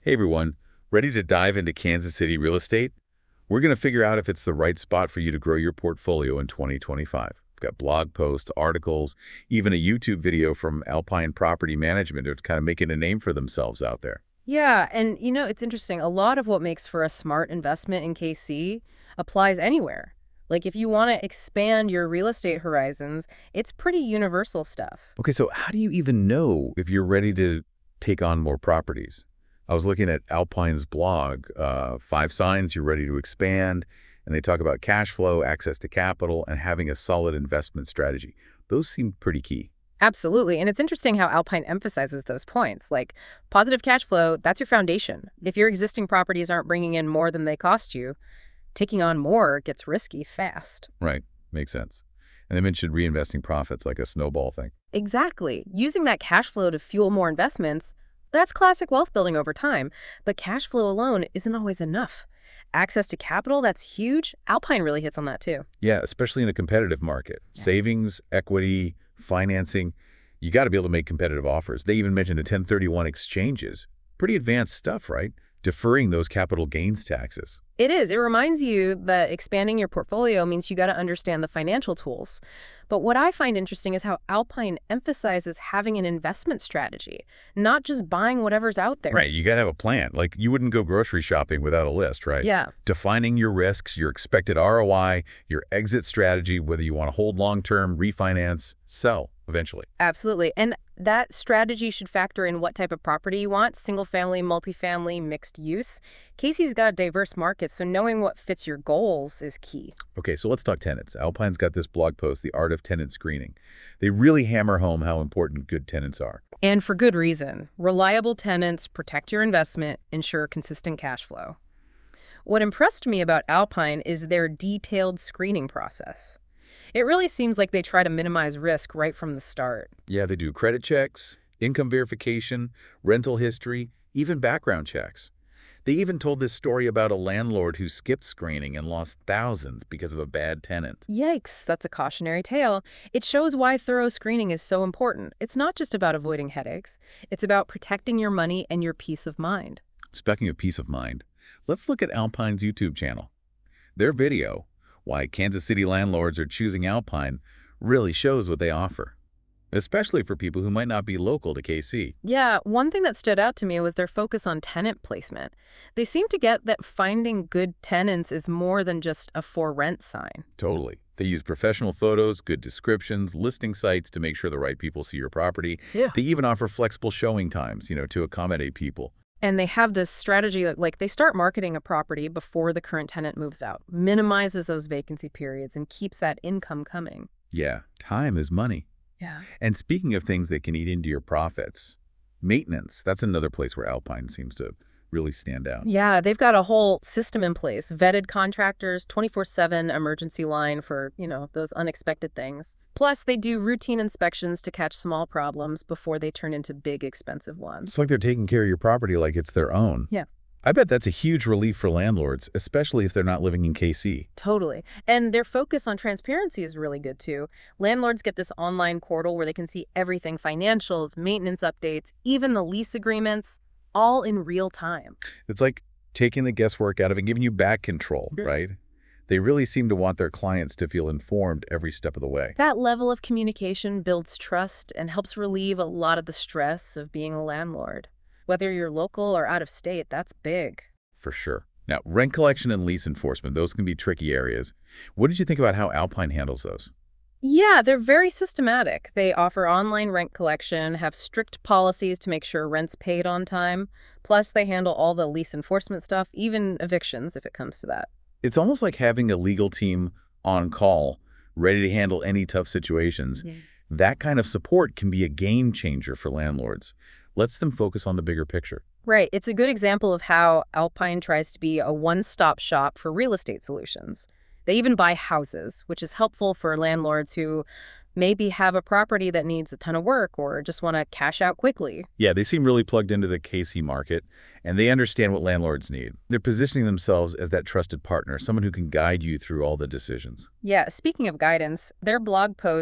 Hey everyone, ready to dive into Kansas City real estate? We're going to figure out if it's the right spot for you to grow your portfolio in 2025. We've got blog posts, articles, even a YouTube video from Alpine Property Management who's kind of making a name for themselves out there. Yeah, and it's interesting. A lot of what makes for a smart investment in KC applies anywhere. Like if you want to expand your real estate horizons, it's pretty universal stuff. Okay, so how do you even know if you're ready to take on more properties? I was looking at Alpine's blog, 5 signs you're ready to expand, and they talk about cash flow, access to capital, and having a solid investment strategy. Those seem pretty key. Absolutely. And it's interesting how Alpine emphasizes those points. Like positive cash flow, that's your foundation. If your existing properties aren't bringing in more than they cost you, taking on more gets risky fast. Right, makes sense. And they mentioned reinvesting profits like a snowball thing. Exactly. Using that cash flow to fuel more investments, that's classic wealth building over time. But cash flow alone isn't always enough. Access to capital, that's huge. Alpine really hits on that too. Yeah, especially in a competitive market. Yeah. Savings, equity, financing, you got to be able to make competitive offers. They even mentioned the 1031 exchanges. Pretty advanced stuff, right? Deferring those capital gains taxes. It is. It reminds you that expanding your portfolio means you got to understand the financial tools. But what I find interesting is how Alpine emphasizes having an investment strategy, not just buying whatever's out there. Right, you got to have a plan. Like you wouldn't go grocery shopping without a list, right? Yeah. Defining your risks, your expected ROI, your exit strategy, whether you want to hold long-term, refinance, sell eventually. Absolutely. And that strategy should factor in what type of property you want, single family, multifamily, mixed use. Casey's got a diverse market, so knowing what fits your goals is key. Okay, so let's talk tenants. Alpine's got this blog post, The Art of Tenant Screening. They really hammer home how important good tenants are. And for good reason. Reliable tenants protect your investment, ensure consistent cash flow. What impressed me about Alpine is their detailed screening process. It really seems like they try to minimize risk right from the start. Yeah, they do credit checks, income verification, rental history, even background checks. They even told this story about a landlord who skipped screening and lost thousands because of a bad tenant. Yikes, that's a cautionary tale. It shows why thorough screening is so important. It's not just about avoiding headaches. It's about protecting your money and your peace of mind. Speaking of peace of mind, let's look at Alpine's YouTube channel. Their video, Why Kansas City Landlords Are Choosing Alpine, really shows what they offer, especially for people who might not be local to KC. Yeah, one thing that stood out to me was their focus on tenant placement. They seem to get that finding good tenants is more than just a for rent sign. Totally. They use professional photos, good descriptions, listing sites to make sure the right people see your property. Yeah. They even offer flexible showing times, to accommodate people. And they have this strategy that, like, they start marketing a property before the current tenant moves out, minimizes those vacancy periods, and keeps that income coming. Yeah, time is money. Yeah. And speaking of things that can eat into your profits, maintenance, that's another place where Alpine seems to really stand out. Yeah, they've got a whole system in place, vetted contractors, 24/7 emergency line for, those unexpected things. Plus, they do routine inspections to catch small problems before they turn into big, expensive ones. It's like they're taking care of your property like it's their own. Yeah. I bet that's a huge relief for landlords, especially if they're not living in KC. Totally. And their focus on transparency is really good too. Landlords get this online portal where they can see everything, financials, maintenance updates, even the lease agreements, all in real time. It's like taking the guesswork out of it and giving you back control, Sure. right? They really seem to want their clients to feel informed every step of the way. That level of communication builds trust and helps relieve a lot of the stress of being a landlord. Whether you're local or out of state, that's big. For sure. Now, rent collection and lease enforcement, those can be tricky areas. What did you think about how Alpine handles those? Yeah, they're very systematic. They offer online rent collection, have strict policies to make sure rent's paid on time. Plus, they handle all the lease enforcement stuff, even evictions if it comes to that. It's almost like having a legal team on call, ready to handle any tough situations. Yeah. That kind of support can be a game changer for landlords. Lets them focus on the bigger picture. Right. It's a good example of how Alpine tries to be a one-stop shop for real estate solutions. They even buy houses, which is helpful for landlords who maybe have a property that needs a ton of work or just want to cash out quickly. Yeah, they seem really plugged into the KC market, and they understand what landlords need. They're positioning themselves as that trusted partner, someone who can guide you through all the decisions. Yeah, speaking of guidance, their blog post,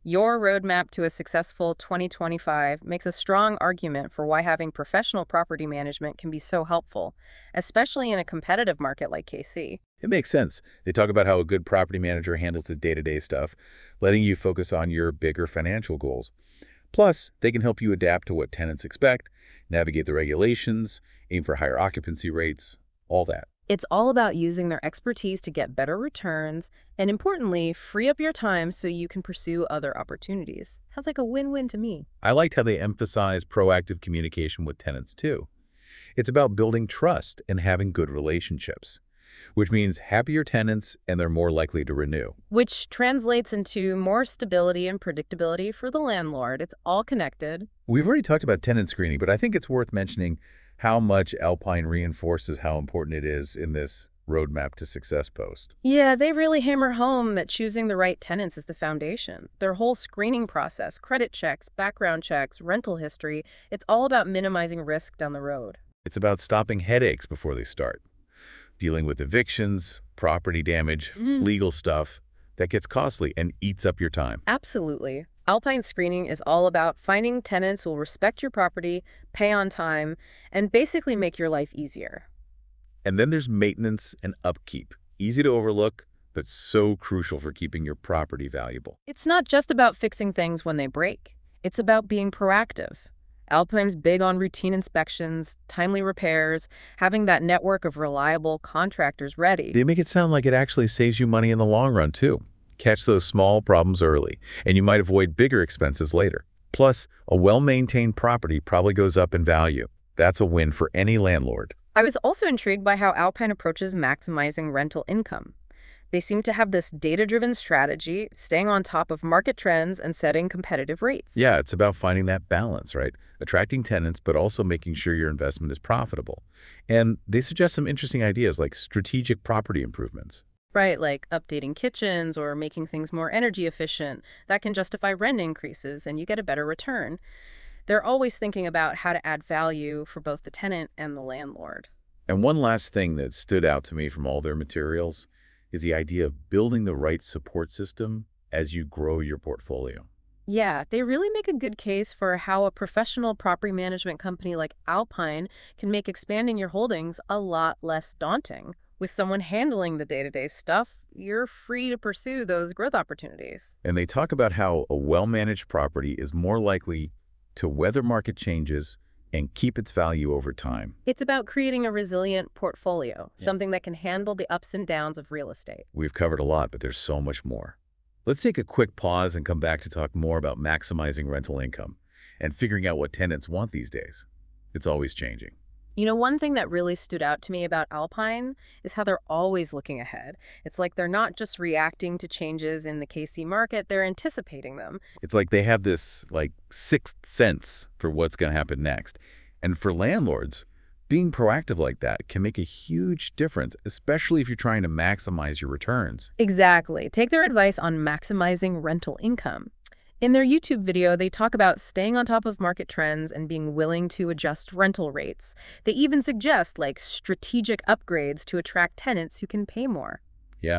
Your roadmap to a successful 2025 makes a strong argument for why having professional property management can be so helpful, especially in a competitive market like KC. It makes sense. They talk about how a good property manager handles the day-to-day stuff, letting you focus on your bigger financial goals. Plus, they can help you adapt to what tenants expect, navigate the regulations, aim for higher occupancy rates, all that. It's all about using their expertise to get better returns and, importantly, free up your time so you can pursue other opportunities. Sounds like a win-win to me. I liked how they emphasize proactive communication with tenants, too. It's about building trust and having good relationships, which means happier tenants and they're more likely to renew. Which translates into more stability and predictability for the landlord. It's all connected. We've already talked about tenant screening, but I think it's worth mentioning how much Alpine reinforces how important it is in this Roadmap to Success post. Yeah, they really hammer home that choosing the right tenants is the foundation. Their whole screening process, credit checks, background checks, rental history, it's all about minimizing risk down the road. It's about stopping headaches before they start, dealing with evictions, property damage, legal stuff that gets costly and eats up your time. Absolutely. Alpine screening is all about finding tenants who will respect your property, pay on time, and basically make your life easier. And then there's maintenance and upkeep. Easy to overlook, but so crucial for keeping your property valuable. It's not just about fixing things when they break. It's about being proactive. Alpine's big on routine inspections, timely repairs, having that network of reliable contractors ready. They make it sound like it actually saves you money in the long run, too. Catch those small problems early, and you might avoid bigger expenses later. Plus, a well-maintained property probably goes up in value. That's a win for any landlord. I was also intrigued by how Alpine approaches maximizing rental income. They seem to have this data-driven strategy, staying on top of market trends and setting competitive rates. Yeah, it's about finding that balance, right? Attracting tenants, but also making sure your investment is profitable. And they suggest some interesting ideas like strategic property improvements. Right, like updating kitchens or making things more energy efficient. That can justify rent increases and you get a better return. They're always thinking about how to add value for both the tenant and the landlord. And one last thing that stood out to me from all their materials is the idea of building the right support system as you grow your portfolio. Yeah, they really make a good case for how a professional property management company like Alpine can make expanding your holdings a lot less daunting. With someone handling the day-to-day stuff, you're free to pursue those growth opportunities. And they talk about how a well-managed property is more likely to weather market changes and keep its value over time. It's about creating a resilient portfolio, something that can handle the ups and downs of real estate. We've covered a lot, but there's so much more. Let's take a quick pause and come back to talk more about maximizing rental income and figuring out what tenants want these days. It's always changing. You know, one thing that really stood out to me about Alpine is how they're always looking ahead. It's like they're not just reacting to changes in the KC market, they're anticipating them. It's like they have this sixth sense for what's going to happen next. And for landlords, being proactive like that can make a huge difference, especially if you're trying to maximize your returns. Exactly. Take their advice on maximizing rental income. In their YouTube video, they talk about staying on top of market trends and being willing to adjust rental rates. They even suggest strategic upgrades to attract tenants who can pay more. Yeah.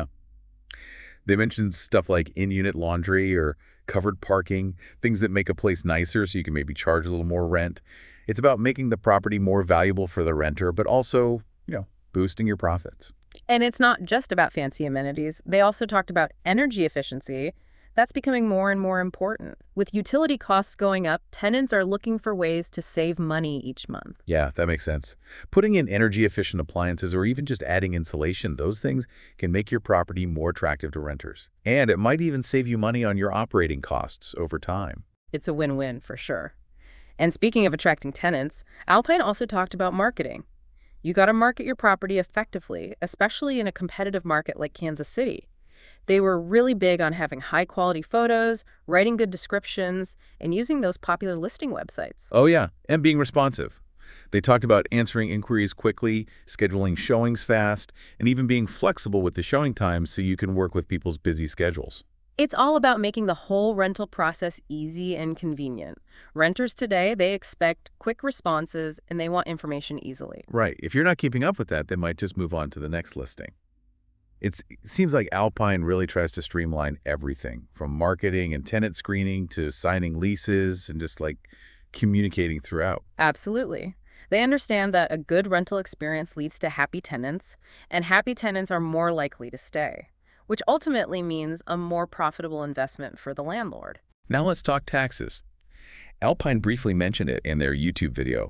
They mentioned stuff like in-unit laundry or covered parking, things that make a place nicer so you can maybe charge a little more rent. It's about making the property more valuable for the renter, but also, boosting your profits. And it's not just about fancy amenities. They also talked about energy efficiency. That's becoming more and more important. With utility costs going up, tenants are looking for ways to save money each month. Yeah, that makes sense. Putting in energy-efficient appliances or even just adding insulation, those things can make your property more attractive to renters. And it might even save you money on your operating costs over time. It's a win-win for sure. And speaking of attracting tenants, Alpine also talked about marketing. You got to market your property effectively, especially in a competitive market like Kansas City. They were really big on having high-quality photos, writing good descriptions, and using those popular listing websites. Oh yeah, and being responsive. They talked about answering inquiries quickly, scheduling showings fast, and even being flexible with the showing times so you can work with people's busy schedules. It's all about making the whole rental process easy and convenient. Renters today, they expect quick responses and they want information easily. Right. If you're not keeping up with that, they might just move on to the next listing. It seems like Alpine really tries to streamline everything from marketing and tenant screening to signing leases and just like communicating throughout. Absolutely. They understand that a good rental experience leads to happy tenants, and happy tenants are more likely to stay, which ultimately means a more profitable investment for the landlord. Now let's talk taxes. Alpine briefly mentioned it in their YouTube video,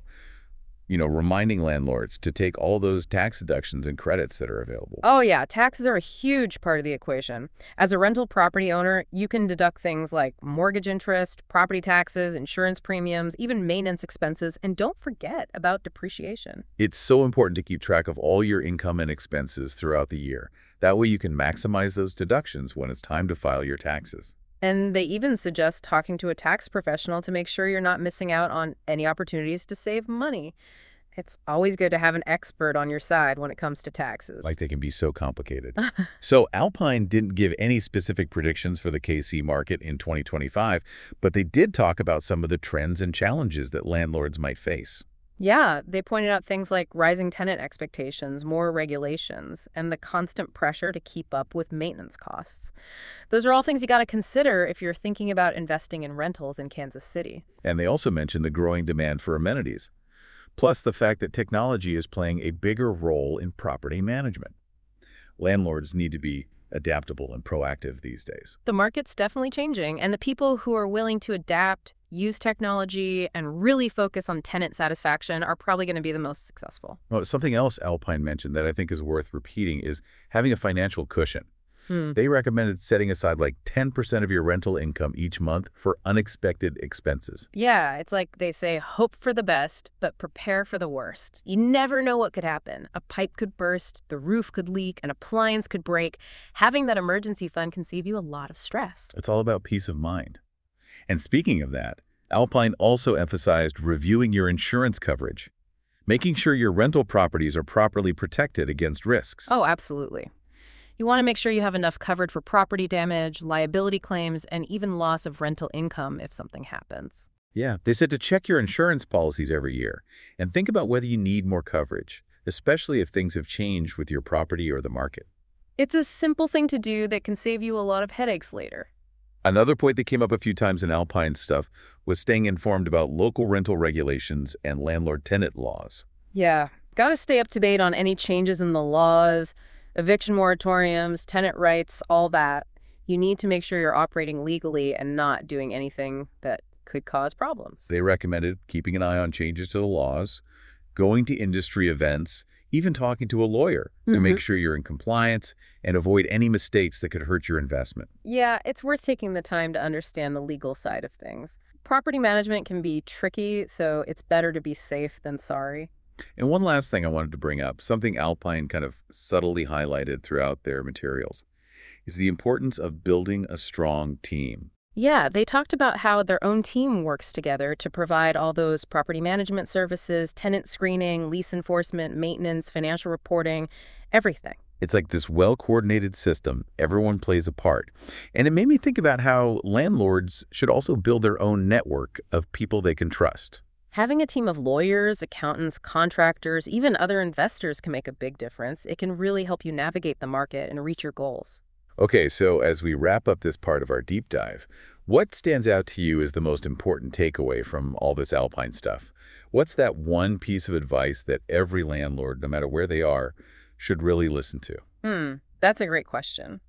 reminding landlords to take all those tax deductions and credits that are available. Oh yeah, taxes are a huge part of the equation. As a rental property owner, you can deduct things like mortgage interest, property taxes, insurance premiums, even maintenance expenses, and don't forget about depreciation. It's so important to keep track of all your income and expenses throughout the year. That way you can maximize those deductions when it's time to file your taxes. And they even suggest talking to a tax professional to make sure you're not missing out on any opportunities to save money. It's always good to have an expert on your side when it comes to taxes. Like they can be so complicated. So Alpine didn't give any specific predictions for the KC market in 2025, but they did talk about some of the trends and challenges that landlords might face. Yeah, they pointed out things like rising tenant expectations, more regulations, and the constant pressure to keep up with maintenance costs. Those are all things you got to consider if you're thinking about investing in rentals in Kansas City. And they also mentioned the growing demand for amenities, plus the fact that technology is playing a bigger role in property management. Landlords need to be adaptable and proactive these days. The market's definitely changing, and the people who are willing to adapt, use technology, and really focus on tenant satisfaction are probably going to be the most successful. Well, something else Alpine mentioned that I think is worth repeating is having a financial cushion. They recommended setting aside like 10% of your rental income each month for unexpected expenses. Yeah, it's like they say, hope for the best, but prepare for the worst. You never know what could happen. A pipe could burst, the roof could leak, an appliance could break. Having that emergency fund can save you a lot of stress. It's all about peace of mind. And speaking of that, Alpine also emphasized reviewing your insurance coverage, making sure your rental properties are properly protected against risks. Oh, absolutely. You want to make sure you have enough covered for property damage, liability claims, and even loss of rental income if something happens. Yeah, they said to check your insurance policies every year and think about whether you need more coverage, especially if things have changed with your property or the market. It's a simple thing to do that can save you a lot of headaches later. Another point that came up a few times in Alpine stuff was staying informed about local rental regulations and landlord-tenant laws. Yeah, got to stay up to date on any changes in the laws, eviction moratoriums, tenant rights, all that. You need to make sure you're operating legally and not doing anything that could cause problems. They recommended keeping an eye on changes to the laws, going to industry events, even talking to a lawyer to make sure you're in compliance and avoid any mistakes that could hurt your investment. Yeah, it's worth taking the time to understand the legal side of things. Property management can be tricky, so it's better to be safe than sorry. And one last thing I wanted to bring up, something Alpine kind of subtly highlighted throughout their materials, is the importance of building a strong team. Yeah, they talked about how their own team works together to provide all those property management services, tenant screening, lease enforcement, maintenance, financial reporting, everything. It's like this well-coordinated system. Everyone plays a part. And it made me think about how landlords should also build their own network of people they can trust. Having a team of lawyers, accountants, contractors, even other investors can make a big difference. It can really help you navigate the market and reach your goals. Okay, so as we wrap up this part of our deep dive, what stands out to you as the most important takeaway from all this Alpine stuff? What's that one piece of advice that every landlord, no matter where they are, should really listen to? That's a great question.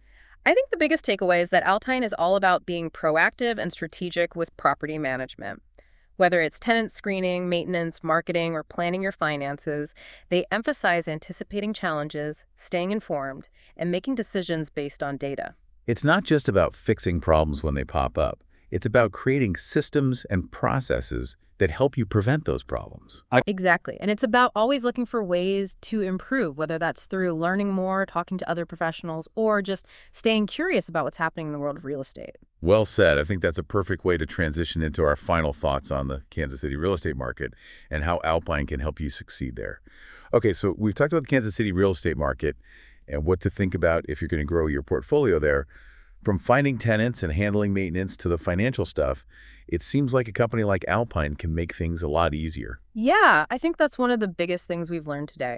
I think the biggest takeaway is that Alpine is all about being proactive and strategic with property management. Whether it's tenant screening, maintenance, marketing, or planning your finances, they emphasize anticipating challenges, staying informed, and making decisions based on data. It's not just about fixing problems when they pop up. It's about creating systems and processes that help you prevent those problems. Exactly. And it's about always looking for ways to improve, whether that's through learning more, talking to other professionals, or just staying curious about what's happening in the world of real estate. Well said. I think that's a perfect way to transition into our final thoughts on the Kansas City real estate market and how Alpine can help you succeed there. Okay, so we've talked about the Kansas City real estate market and what to think about if you're going to grow your portfolio there. From finding tenants and handling maintenance to the financial stuff, it seems like a company like Alpine can make things a lot easier. Yeah, I think that's one of the biggest things we've learned today.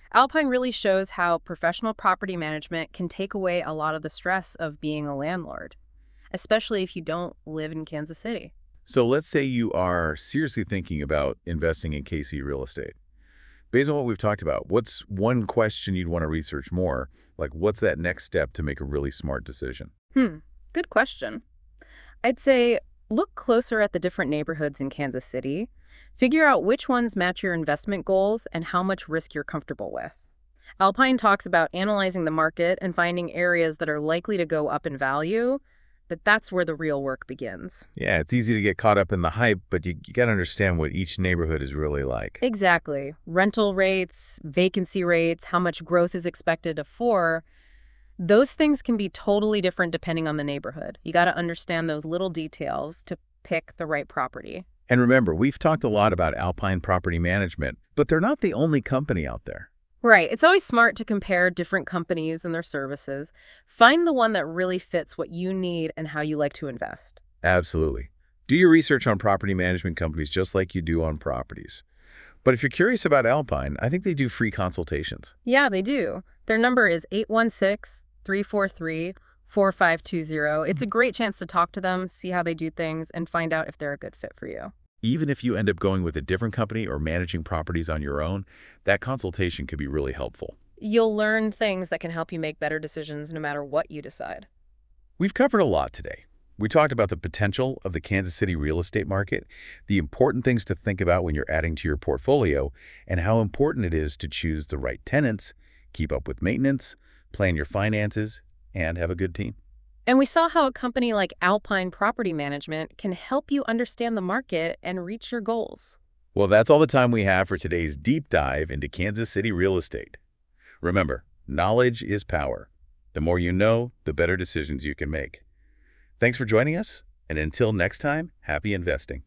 Alpine really shows how professional property management can take away a lot of the stress of being a landlord, especially if you don't live in Kansas City. So let's say you are seriously thinking about investing in KC real estate. Based on what we've talked about, what's one question you'd want to research more? Like, what's that next step to make a really smart decision? Good question. I'd say look closer at the different neighborhoods in Kansas City. Figure out which ones match your investment goals and how much risk you're comfortable with. Alpine talks about analyzing the market and finding areas that are likely to go up in value, but that's where the real work begins. Yeah, it's easy to get caught up in the hype, but you got to understand what each neighborhood is really like. Exactly. Rental rates, vacancy rates, how much growth is expected for, those things can be totally different depending on the neighborhood. You got to understand those little details to pick the right property. And remember, we've talked a lot about Alpine Property Management, but they're not the only company out there. Right. It's always smart to compare different companies and their services. Find the one that really fits what you need and how you like to invest. Absolutely. Do your research on property management companies just like you do on properties. But if you're curious about Alpine, I think they do free consultations. Yeah, they do. Their number is 816-343-4520. It's a great chance to talk to them, see how they do things, and find out if they're a good fit for you. Even if you end up going with a different company or managing properties on your own, that consultation could be really helpful. You'll learn things that can help you make better decisions no matter what you decide. We've covered a lot today. We talked about the potential of the Kansas City real estate market, the important things to think about when you're adding to your portfolio, and how important it is to choose the right tenants, keep up with maintenance, plan your finances, and have a good team. And we saw how a company like Alpine Property Management can help you understand the market and reach your goals. Well, that's all the time we have for today's deep dive into Kansas City real estate. Remember, knowledge is power. The more you know, the better decisions you can make. Thanks for joining us, and until next time, happy investing.